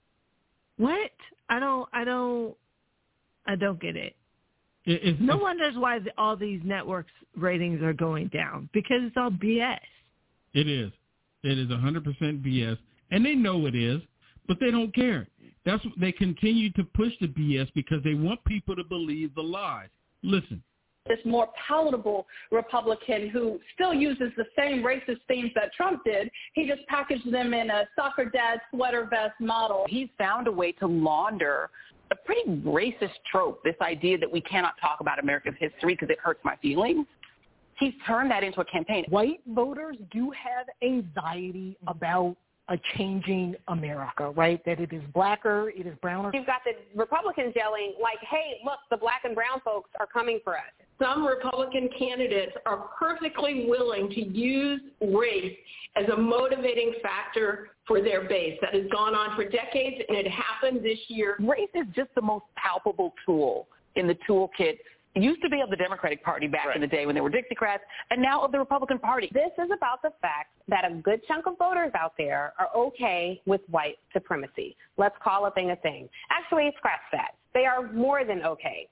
I don't get it. No wonders why all these networks' ratings are going down, because it's all BS. It is 100% BS, and they know it is, but they don't care. That's what they continue to push the BS because they want people to believe the lies. Listen. This more palatable Republican who still uses the same racist themes that Trump did. He just packaged them in a soccer dad sweater vest model. He's found a way to launder a pretty racist trope, this idea that we cannot talk about America's history because it hurts my feelings. He's turned that into a campaign. White voters do have anxiety about a changing America, right? That it is blacker, it is browner. You've got the Republicans yelling like, hey, look, the black and brown folks are coming for us. Some Republican candidates are perfectly willing to use race as a motivating factor for their base. That has gone on for decades, and it happened this year. Race is just the most palpable tool in the toolkit. It used to be of the Democratic Party back in the day when they were Dixiecrats, and now of the Republican Party. This is about the fact that a good chunk of voters out there are okay with white supremacy. Let's call a thing a thing. Actually, scratch that. They are more than okay.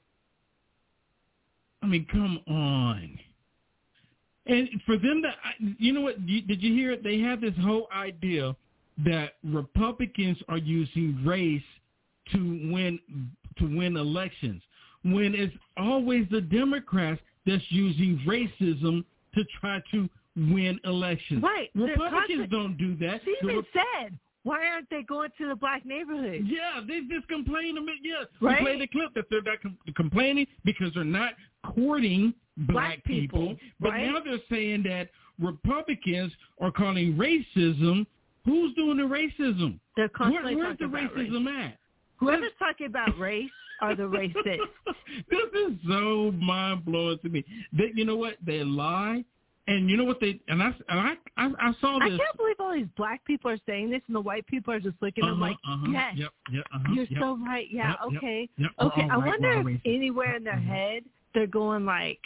I mean, come on. And for them to, you know what, did you hear it? They have this whole idea that Republicans are using race to win elections, when it's always the Democrats that's using racism to try to win elections. Right. Republicans don't do that. She even said, why aren't they going to the black neighborhoods? Yeah, they just complain. Right? We play the clip that they're not complaining because they're not courting black people. But right? now they're saying that Republicans are calling racism. Who's doing the racism? They're constantly Where's the talking about racism race. at? Whoever's talking about race are the racists. This is so mind-blowing to me. You know what? They lie. And you know what I saw this. I can't believe all these black people are saying this, and the white people are just looking at them like, yes, you're so right. Yeah, okay. Okay, I wonder if anywhere in their head they're going like,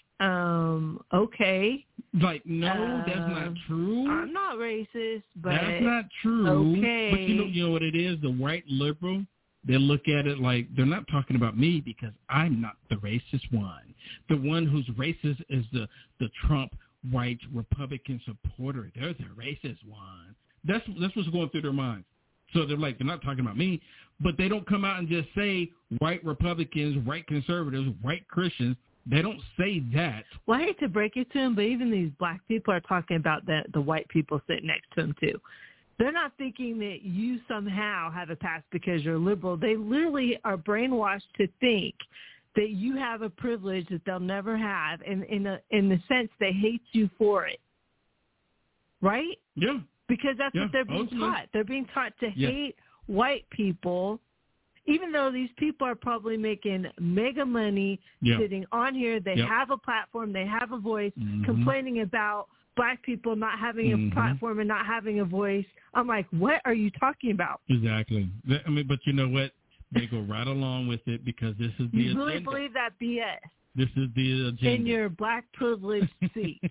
okay. Like, no, that's not true. I'm not racist, but that's not true. Okay. But you know what it is? The white liberal, they look at it like they're not talking about me because I'm not the racist one. The one who's racist is the Trump white Republican supporter. They're the racist one. That's what's going through their minds. So they're not talking about me, but they don't come out and just say white Republicans, white conservatives, white Christians. They don't say that. Well, I hate to break it to them, but even these black people are talking about the white people sitting next to them too. They're not thinking that you somehow have a pass because you're liberal. They literally are brainwashed to think that you have a privilege that they'll never have, and in the sense they hate you for it, right? Yeah. Because that's what they're being taught. They're being taught to hate white people, even though these people are probably making mega money sitting on here. They have a platform. They have a voice, complaining about black people not having a platform and not having a voice. I'm like, what are you talking about? Exactly. I mean, but you know what? They go right along with it because this is the agenda. You really believe that BS? This is the agenda. In your black privilege seat.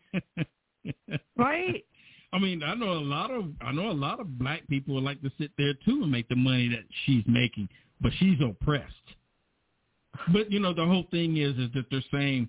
Right? I mean, I know a lot of black people would like to sit there too and make the money that she's making, but she's oppressed. But the whole thing is that they're saying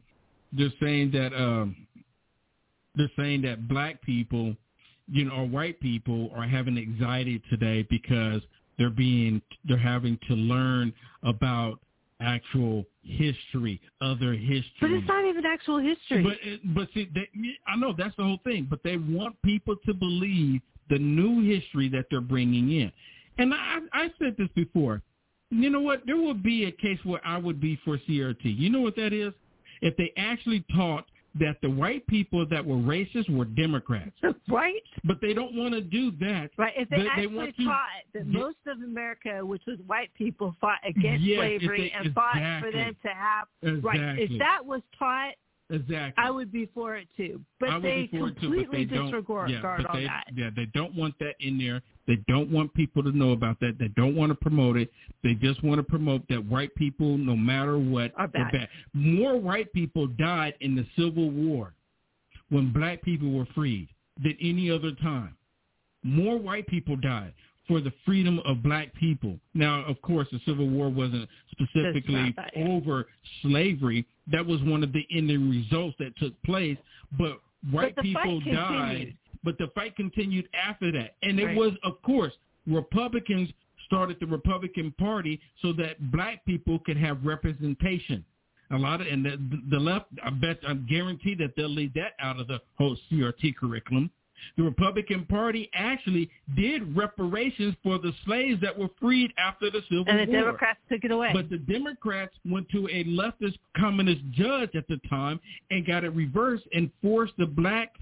that black people, or white people are having anxiety today because they're having to learn about actual history, other history. But it's not even actual history. But see, I know that's the whole thing. But they want people to believe the new history that they're bringing in. And I said this before. You know what? There would be a case where I would be for CRT. You know what that is? If they actually taught that the white people that were racist were Democrats. Right. But they don't want to do that. Right. If they actually taught that most of America, which was white people, fought against slavery and fought for them to have right. If that was taught, I would be for it too. But they completely disregard on that. Yeah, they don't want that in there. They don't want people to know about that. They don't want to promote it. They just want to promote that white people, no matter what, are bad. More white people died in the Civil War when black people were freed than any other time. More white people died for the freedom of black people. Now, of course, the Civil War wasn't specifically over slavery. That was one of the ending results that took place. But white people died. But the fight continued after that. And it was, of course, Republicans started the Republican Party so that black people could have representation. A lot of, and the left, I guarantee that they'll leave that out of the whole CRT curriculum. The Republican Party actually did reparations for the slaves that were freed after the Civil War. And the Democrats took it away. But the Democrats went to a leftist communist judge at the time and got it reversed and forced the black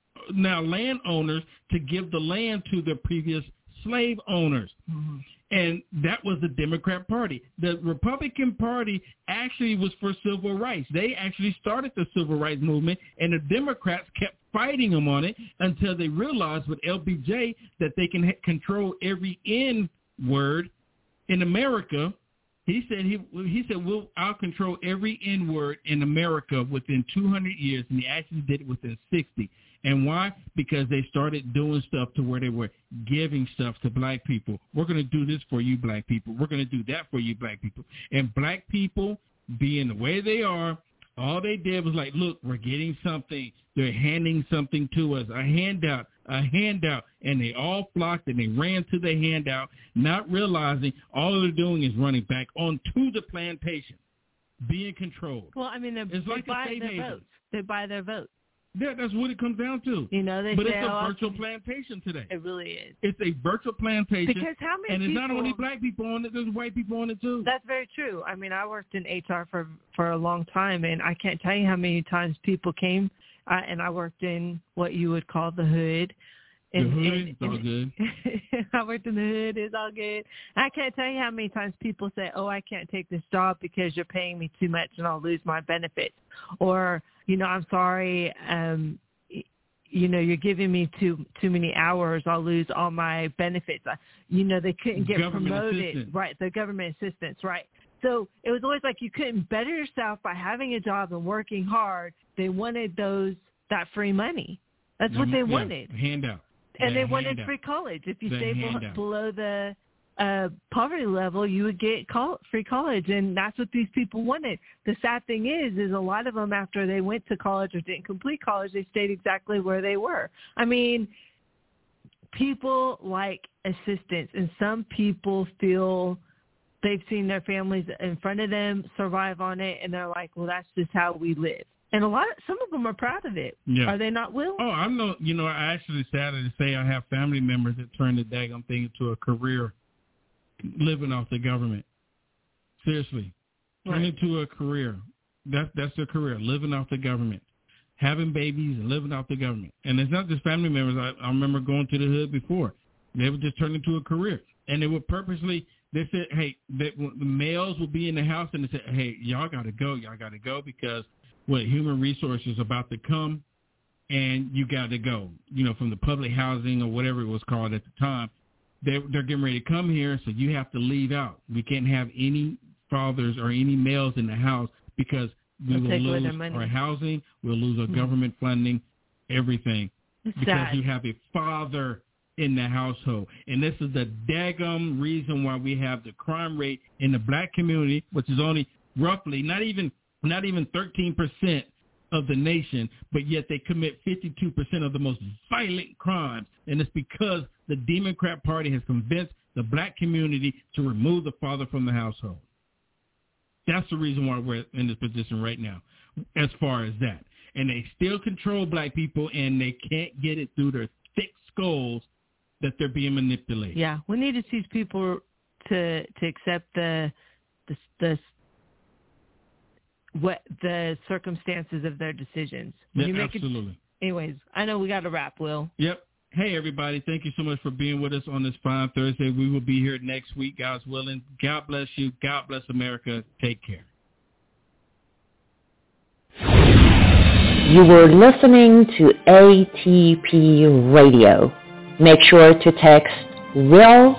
landowners to give the land to the previous slave owners. Mm-hmm. And that was the Democrat Party. The Republican Party actually was for civil rights. They actually started the civil rights movement, and the Democrats kept fighting them on it until they realized with LBJ that they can control every N word in America. He said, I'll control every N word in America within 200 years, and he actually did it within 60. And why? Because they started doing stuff to where they were giving stuff to black people. We're going to do this for you, black people. We're going to do that for you, black people. And black people, being the way they are, all they did was like, look, we're getting something. They're handing something to us, a handout. And they all flocked and they ran to the handout, not realizing all they're doing is running back onto the plantation, being controlled. Well, I mean, they buy their votes. They buy their votes. Yeah, that's what it comes down to. You know, but it's a virtual plantation today. It really is. It's a virtual plantation. Because how many and it's people, not only black people on it, there's white people on it too. That's very true. I mean, I worked in HR for a long time, and I can't tell you how many times people came, and I worked in what you would call the hood. The hood is all good. I worked in the hood. It's all good. I can't tell you how many times people say, oh, I can't take this job because you're paying me too much and I'll lose my benefits. Or, you know, I'm sorry, you know, you're giving me too many hours. I'll lose all my benefits. You know, they couldn't get promoted. Assistance. Right, the government assistance, right. So it was always like you couldn't better yourself by having a job and working hard. They wanted that free money. That's what they wanted. Handout. And they wanted free college. If you stay below the poverty level, you would get free college, and that's what these people wanted. The sad thing is a lot of them, after they went to college or didn't complete college, they stayed exactly where they were. I mean, people like assistance, and some people feel they've seen their families in front of them survive on it, and they're like, well, that's just how we live. And some of them are proud of it. Yeah. Are they not, Will? Oh, I'm not. You know, I actually started to say I have family members that turned the daggone thing into a career, living off the government. Seriously, turn it into a career. That's their career, living off the government, having babies and living off the government. And it's not just family members. I remember going to the hood before. They would just turn into a career, and they would purposely. They said, hey, the males would be in the house, and they said, hey, y'all got to go because human resources about to come, and you got to go, you know, from the public housing or whatever it was called at the time. They're getting ready to come here, so you have to leave out. We can't have any fathers or any males in the house because we will lose our housing, we'll lose our government funding, everything, because you have a father in the household. And this is the daggum reason why we have the crime rate in the black community, which is only roughly not even 13% of the nation, but yet they commit 52% of the most violent crimes. And it's because the Democrat Party has convinced the black community to remove the father from the household. That's the reason why we're in this position right now, as far as that. And they still control black people, and they can't get it through their thick skulls that they're being manipulated. Yeah, we need to teach people to accept the circumstances of their decisions. Yeah, absolutely. Anyways, I know we got to wrap, Will. Yep. Hey, everybody. Thank you so much for being with us on this fine Thursday. We will be here next week, God's willing. God bless you. God bless America. Take care. You were listening to ATP Radio. Make sure to text WILL,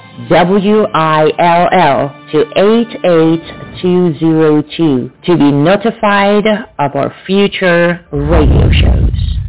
WILL, to 88202 to be notified of our future radio shows.